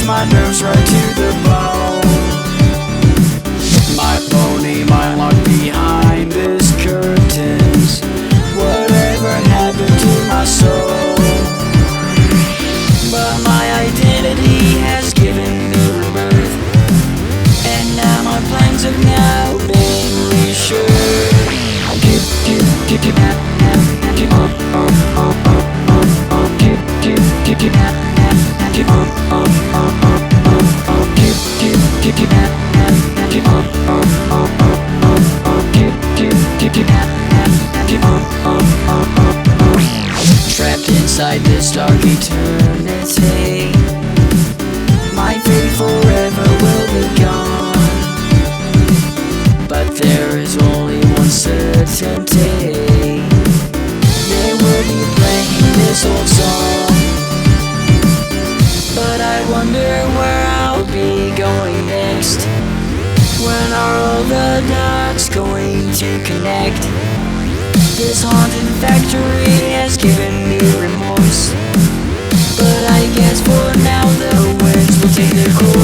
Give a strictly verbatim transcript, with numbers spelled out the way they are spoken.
hurts my nerves right to the bone. My pony, my locked behind this curtains. Whatever happened to my soul? But my identity has given me rebirth, and now my plans have now been reassured. Keep, keep, keep, keep, keep, keep, up, up, up, up, up, up, keep, keep, keep, keep, keep, up, up, up, up, up, up, keep, keep, keep, keep, keep, up, up, up, up, up, up, keep, keep, keep, keep, keep, up, up, up, up, up. Trapped inside this dark eternity, my faith forever will be gone. But there is only one certainty: they will be playing this old song. But I wonder where I'll be going next. When are all the dots going to connect? This haunted factory has given me remorse, but I guess for now the winds will take their course.